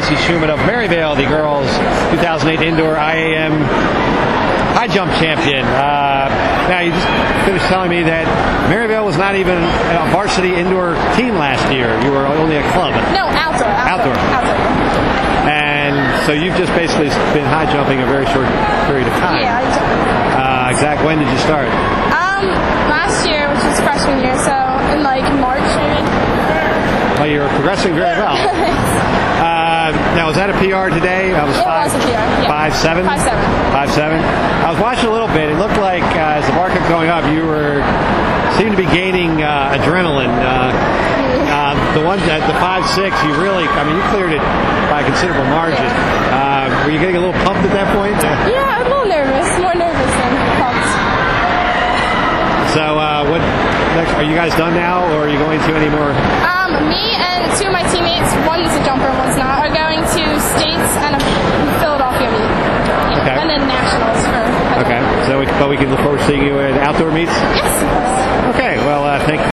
Lacey Schumann of Maryvale, the girls' 2008 indoor IAM high jump champion. Now, you just finished telling me that Maryvale was not even a varsity indoor team last year. You were only a club. No, outdoor. And so you've just basically been high jumping a very short period of time. Yeah, exactly. When did you start? Last year, which was freshman year, so in like March maybe. Well, you're progressing very well. Now, was that a PR today? It was a PR, yeah. 5.7? 5.7. I was watching a little bit. It looked like as the bar kept going up, you seemed to be gaining adrenaline. The one at the 5.6, you cleared it by a considerable margin. Yeah. Were you getting a little pumped at that point? Yeah, I'm a little nervous. More nervous than pumped. So, what next? Are you guys done now, or are you going to any more? Me and two of my teammates, one's a jumper, one's not, are going to states and a Philadelphia meet. Okay. And then nationals for. Okay. So, but we can look forward to seeing you at outdoor meets. Yes. Okay. Well, thank you.